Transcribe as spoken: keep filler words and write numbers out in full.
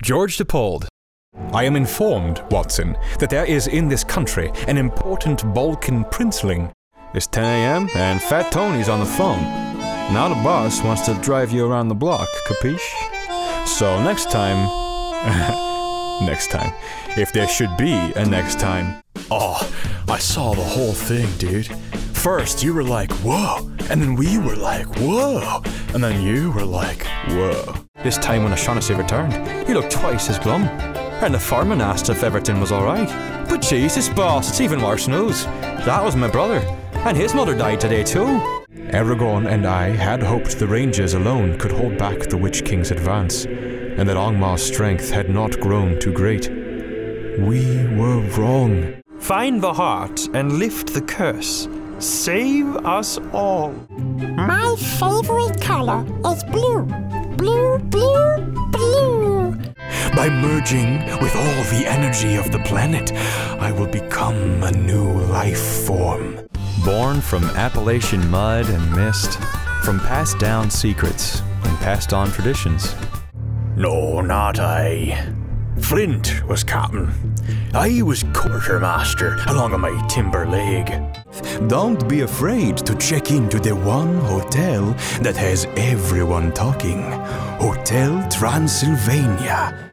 George DePauld. I am informed, Watson, that there is in this country an important Balkan princeling. It's ten a.m. and Fat Tony's on the phone. Now the boss wants to drive you around the block, capiche? So next time... next time. If there should be a next time. Oh, I saw the whole thing, dude. First, you were like, whoa. And then we were like, whoa. And then you were like, whoa. This time when O'Shaughnessy returned, he looked twice as glum. And the fireman asked if everything was alright. But Jesus, boss, it's even worse news. That was my brother. And his mother died today too. Aragorn and I had hoped the ranges alone could hold back the Witch King's advance, and that Angmar's strength had not grown too great. We were wrong. Find the heart and lift the curse. Save us all. My favorite color is blue. Blue, blue, blue. By merging with all the energy of the planet, I will become a new life form. Born from Appalachian mud and mist, from passed down secrets and passed on traditions. No, not I. Flint was captain. I was quartermaster along of my timber leg. Don't be afraid to check into the one hotel that has everyone talking. Hotel Transylvania.